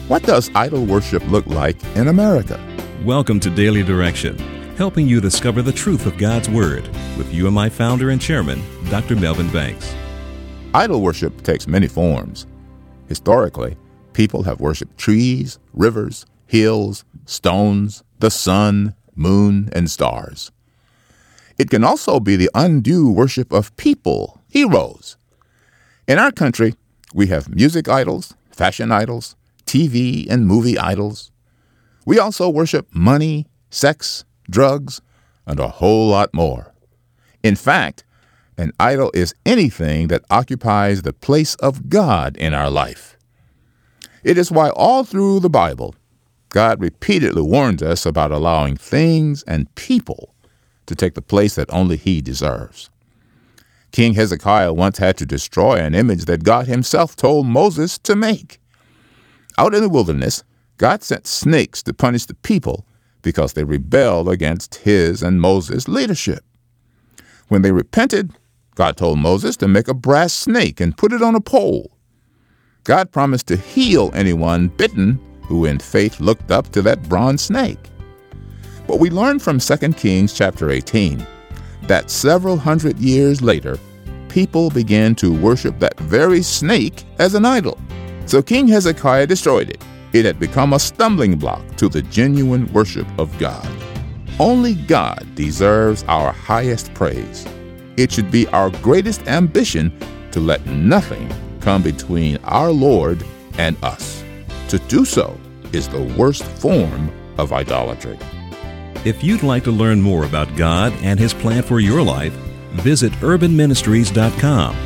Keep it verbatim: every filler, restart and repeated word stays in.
What does idol worship look like in America? Welcome to Daily Direction, helping you discover the truth of God's Word with U M I founder and chairman, Doctor Melvin Banks. Idol worship takes many forms. Historically, people have worshiped trees, rivers, hills, stones, the sun, moon, and stars. It can also be the undue worship of people, heroes. In our country, we have music idols, fashion idols, T V and movie idols. We also worship money, sex, drugs, and a whole lot more. In fact, an idol is anything that occupies the place of God in our life. It is why all through the Bible, God repeatedly warns us about allowing things and people to take the place that only He deserves. King Hezekiah once had to destroy an image that God Himself told Moses to make. Out in the wilderness, God sent snakes to punish the people because they rebelled against His and Moses' leadership. When they repented, God told Moses to make a brass snake and put it on a pole. God promised to heal anyone bitten who in faith looked up to that bronze snake. But we learn from Second Kings chapter eighteen that several hundred years later, people began to worship that very snake as an idol. So King Hezekiah destroyed it. It had become a stumbling block to the genuine worship of God. Only God deserves our highest praise. It should be our greatest ambition to let nothing come between our Lord and us. To do so is the worst form of idolatry. If you'd like to learn more about God and His plan for your life, visit urban ministries dot com.